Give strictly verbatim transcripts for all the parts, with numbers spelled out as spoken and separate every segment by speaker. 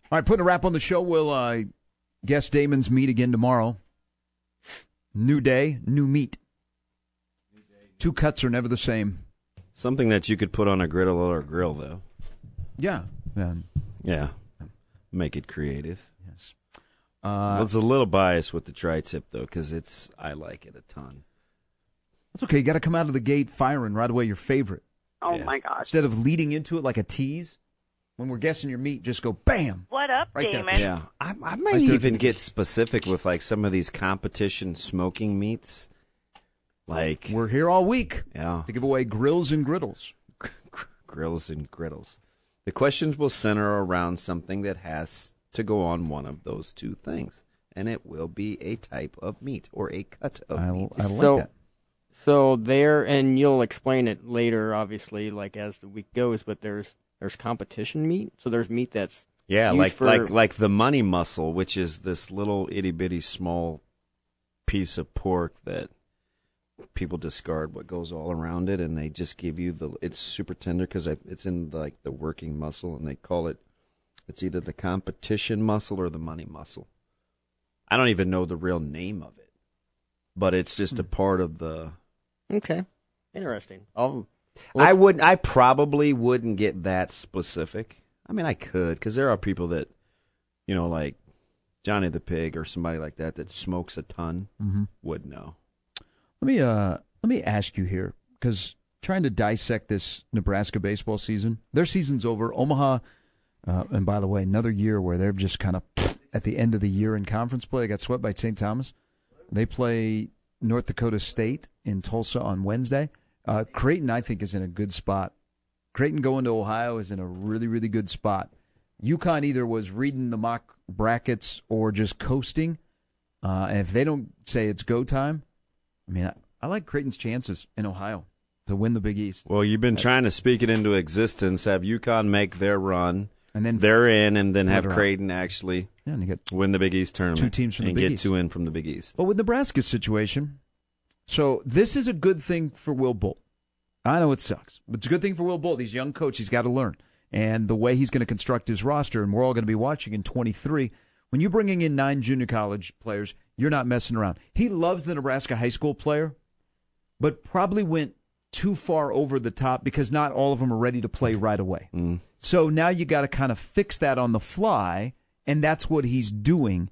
Speaker 1: All right, putting a wrap on the show. We'll uh, guess Damon's meat again tomorrow. New day, new meat. Two cuts are never the same.
Speaker 2: Something that you could put on a griddle or a grill, though.
Speaker 1: Yeah. Yeah.
Speaker 2: Yeah. Make it creative.
Speaker 1: Yes.
Speaker 2: Uh, well, it's a little biased with the tri-tip, though, because it's I like it a ton.
Speaker 1: That's okay. You got to come out of the gate firing right away your favorite.
Speaker 3: Oh,
Speaker 2: Yeah.
Speaker 3: my gosh.
Speaker 1: Instead of leading into it like a tease, when we're guessing your meat, just go bam.
Speaker 3: What up,
Speaker 1: Right there.
Speaker 3: Damon?
Speaker 2: Yeah. I, I might
Speaker 1: Right there.
Speaker 2: even get specific with, like, some of these competition smoking meats. Like,
Speaker 1: We're here all week
Speaker 2: yeah,
Speaker 1: to give away grills and griddles.
Speaker 2: grills and griddles. The questions will center around something that has to go on one of those two things, and it will be a type of meat or a cut of
Speaker 1: I,
Speaker 2: meat.
Speaker 1: I like
Speaker 4: So-
Speaker 1: that.
Speaker 4: So there, and you'll explain it later, obviously, like as the week goes. But there's there's competition meat. So there's meat that's
Speaker 2: Yeah,
Speaker 4: used
Speaker 2: like
Speaker 4: for-
Speaker 2: like like the money mussel, which is this little itty bitty small piece of pork that people discard what goes all around it, and they just give you the. It's super tender because it's in like the working muscle, and they call it. It's either the competition muscle or the money muscle. I don't even know the real name of it, but it's just a part of the.
Speaker 4: okay, interesting. I'll,
Speaker 2: I would. I probably wouldn't get that specific. I mean, I could because there are people that, you know, like Johnny the Pig or somebody like that that smokes a ton
Speaker 1: Mm-hmm.
Speaker 2: would know.
Speaker 1: Let me uh let me ask you here, because trying to dissect this Nebraska baseball season, their season's over. Omaha, uh, and by the way, another year where they're just kind of at the end of the year in conference play. They got swept by Saint Thomas. They play North Dakota State in Tulsa on Wednesday. Uh, Creighton, I think, is in a good spot. Creighton going to Ohio is in a really, really good spot. UConn either was reading the mock brackets or just coasting. Uh, and if they don't say it's go time, I mean, I, I like Creighton's chances in Ohio to win the Big East.
Speaker 2: Well, you've been trying to speak it into existence. Have UConn make their run,
Speaker 1: And then
Speaker 2: they're in, and then have
Speaker 1: further out.
Speaker 2: Creighton actually
Speaker 1: Yeah, and you get
Speaker 2: win the Big East tournament.
Speaker 1: Two teams from the
Speaker 2: and
Speaker 1: Big
Speaker 2: get
Speaker 1: East.
Speaker 2: two in from the Big East.
Speaker 1: But with Nebraska's situation, so this is a good thing for Will Bolt. I know it sucks, but it's a good thing for Will Bolt. He's a young coach. He's got to learn. And the way he's going to construct his roster, and we're all going to be watching in twenty-three, when you're bringing in nine junior college players, you're not messing around. He loves the Nebraska high school player, but probably went too far over the top because not all of them are ready to play right away.
Speaker 2: Mm.
Speaker 1: So now you got to kind of fix that on the fly, and that's what he's doing.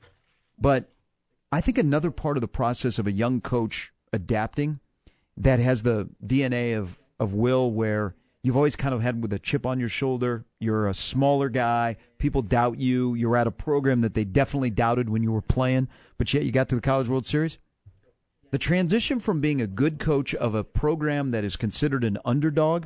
Speaker 1: But I think another part of the process of a young coach adapting that has the D N A of, of Will, where you've always kind of had with a chip on your shoulder, you're a smaller guy, people doubt you, you're at a program that they definitely doubted when you were playing, but yet you got to the College World Series. The transition from being a good coach of a program that is considered an underdog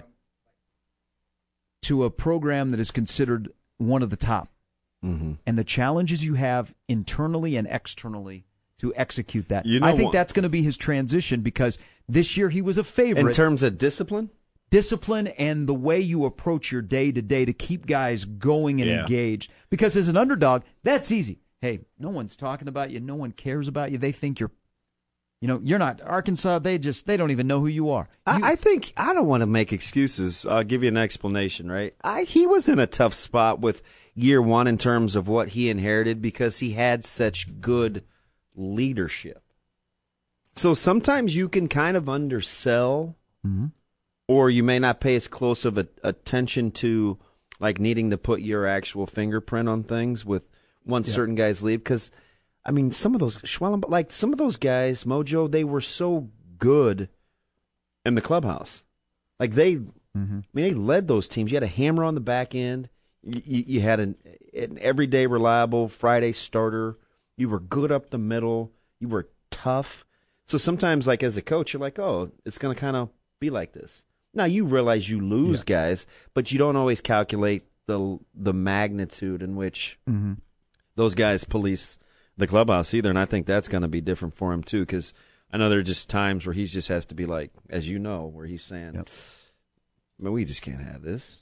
Speaker 1: to a program that is considered one of the top.
Speaker 2: Mm-hmm.
Speaker 1: And the challenges you have internally and externally to execute that.
Speaker 2: You know
Speaker 1: I think
Speaker 2: what-
Speaker 1: that's going to be his transition, because this year he was a favorite.
Speaker 2: In terms of discipline?
Speaker 1: Discipline and the way you approach your day-to-day to keep guys going and
Speaker 2: Yeah.
Speaker 1: engaged. Because as an underdog, that's easy. Hey, no one's talking about you. No one cares about you. They think you're, you know, you're not. Arkansas, they just, they don't even know who you are. You-
Speaker 2: I, I think I don't want to make excuses. I'll give you an explanation, right? I, he was in a tough spot with year one in terms of what he inherited because he had such good leadership. So sometimes you can kind of undersell,
Speaker 1: Mhm.
Speaker 2: or you may not pay as close of a, attention to like needing to put your actual fingerprint on things with once
Speaker 1: Yeah.
Speaker 2: certain guys leave. Because, I mean, some of those, Schwellen, like some of those guys, Mojo, they were so good in the clubhouse. Like they,
Speaker 1: Mhm.
Speaker 2: I mean, they led those teams. You had a hammer on the back end. You, you, you had an, an everyday reliable Friday starter. You were good up the middle. You were tough. So sometimes, like as a coach, you're like, oh, it's going to kind of be like this. Now you realize you lose
Speaker 1: Yeah.
Speaker 2: guys, but you don't always calculate the the magnitude in which
Speaker 1: Mhm.
Speaker 2: those guys police the clubhouse either. And I think that's going to be different for him too, because I know there are just times where he just has to be like, as you know, where he's saying,
Speaker 1: Yep.
Speaker 2: I mean, we just can't have this.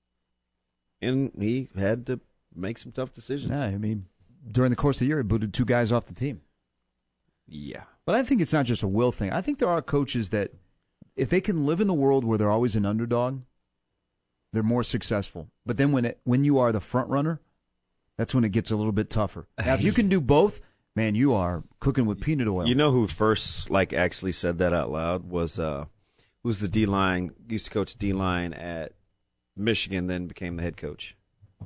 Speaker 2: And he had to make some tough decisions.
Speaker 1: Yeah, I mean, during the course of the year, he booted two guys off the team.
Speaker 2: Yeah.
Speaker 1: But I think it's not just a will thing. I think there are coaches that, if they can live in the world where they're always an underdog, they're more successful. But then when it, when you are the front runner, that's when it gets a little bit tougher. Now, if you can do both, man, you are cooking with peanut oil.
Speaker 2: You know who first like actually said that out loud was uh, who's the D line used to coach D line at Michigan, then became the head coach.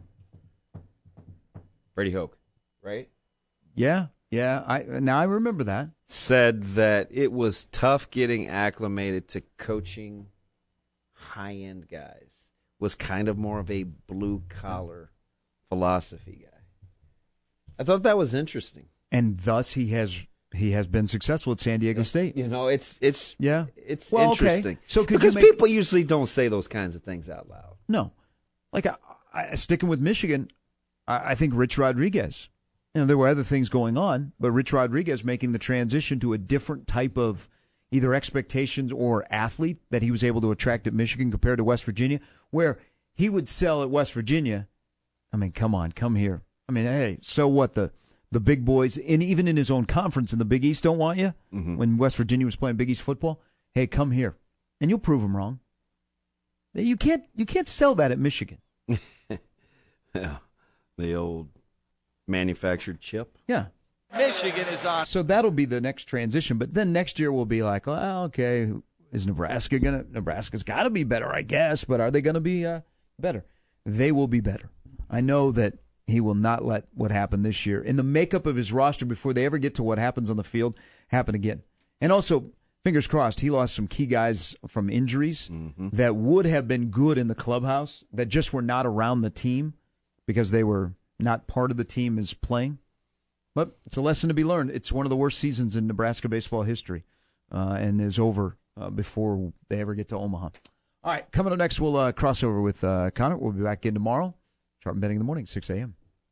Speaker 2: Brady Hoke, right?
Speaker 1: Yeah, yeah. I now I remember that.
Speaker 2: Said that it was tough getting acclimated to coaching high-end guys. Was kind of more of a blue-collar philosophy guy. I thought that was interesting.
Speaker 1: And thus he has he has been successful at San Diego State.
Speaker 2: You know, it's it's
Speaker 1: yeah,
Speaker 2: it's
Speaker 1: well,
Speaker 2: interesting.
Speaker 1: Okay. So could
Speaker 2: because
Speaker 1: you make,
Speaker 2: people usually don't say those kinds of things out loud.
Speaker 1: No, like I, I, sticking with Michigan, I, I think Rich Rodriguez. You know, there were other things going on, but Rich Rodriguez making the transition to a different type of either expectations or athlete that he was able to attract at Michigan compared to West Virginia, where he would sell at West Virginia. I mean, come on, come here. I mean, hey, so what? The the big boys, and even in his own conference in the Big East, don't want you. Mm-hmm. When West Virginia was playing Big East football, hey, come here, and you'll prove them wrong. You can't you can't sell that at Michigan.
Speaker 2: Yeah, the old manufactured chip.
Speaker 1: Yeah.
Speaker 3: Michigan is on.
Speaker 1: So that'll be the next transition. But then next year we'll be like, well, okay, is Nebraska going to – Nebraska's got to be better, I guess, but are they going to be uh, better? They will be better. I know that he will not let what happened this year in the makeup of his roster before they ever get to what happens on the field happen again. And also, fingers crossed, he lost some key guys from injuries mm-hmm. that would have been good in the clubhouse that just were not around the team because they were – not part of the team is playing. But it's a lesson to be learned. It's one of the worst seasons in Nebraska baseball history uh, and is over uh, before they ever get to Omaha. All right, coming up next, we'll uh, cross over with uh, Connor. We'll be back in tomorrow. Sharp Betting in the morning, six a.m.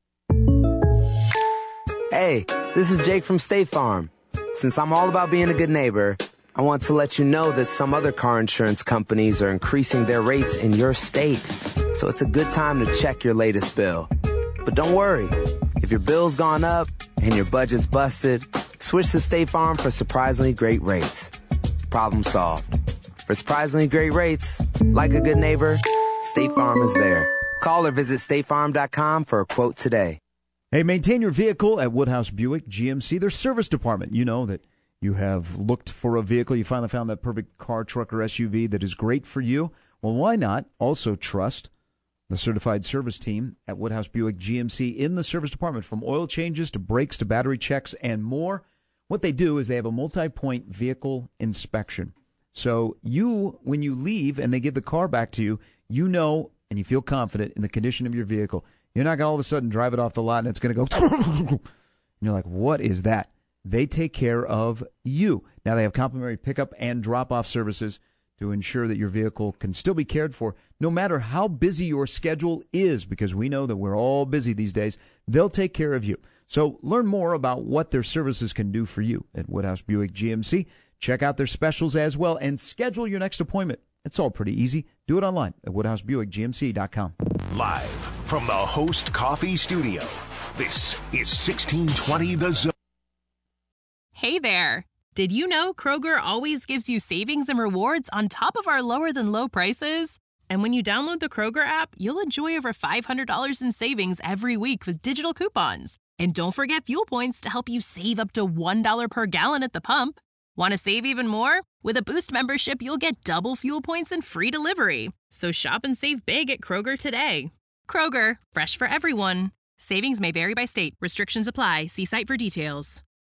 Speaker 5: Hey, this is Jake from State Farm. Since I'm all about being a good neighbor, I want to let you know that some other car insurance companies are increasing their rates in your state. So it's a good time to check your latest bill. But don't worry, if your bill's gone up and your budget's busted, switch to State Farm for surprisingly great rates. Problem solved. For surprisingly great rates, like a good neighbor, State Farm is there. Call or visit state farm dot com for a quote today.
Speaker 1: Hey, maintain your vehicle at Woodhouse Buick G M C, their service department. You know that you have looked for a vehicle. You finally found that perfect car, truck, or S U V that is great for you. Well, why not also trust the certified service team at Woodhouse Buick G M C in the service department, from oil changes to brakes to battery checks and more. What they do is they have a multi-point vehicle inspection. So you, when you leave and they give the car back to you, you know and you feel confident in the condition of your vehicle. You're not going to all of a sudden drive it off the lot and it's going to go, and you're like, what is that? They take care of you. Now they have complimentary pickup and drop-off services to ensure that your vehicle can still be cared for no matter how busy your schedule is, because we know that we're all busy these days. They'll take care of you. So learn more about what their services can do for you at Woodhouse Buick G M C. Check out their specials as well and schedule your next appointment. It's all pretty easy. Do it online at woodhouse buick g m c dot com.
Speaker 6: Live from the Host Coffee Studio, this is sixteen twenty The Zone.
Speaker 7: Hey there. Did you know Kroger always gives you savings and rewards on top of our lower-than-low prices? And when you download the Kroger app, you'll enjoy over five hundred dollars in savings every week with digital coupons. And don't forget fuel points to help you save up to one dollar per gallon at the pump. Want to save even more? With a Boost membership, you'll get double fuel points and free delivery. So shop and save big at Kroger today. Kroger, fresh for everyone. Savings may vary by state. Restrictions apply. See site for details.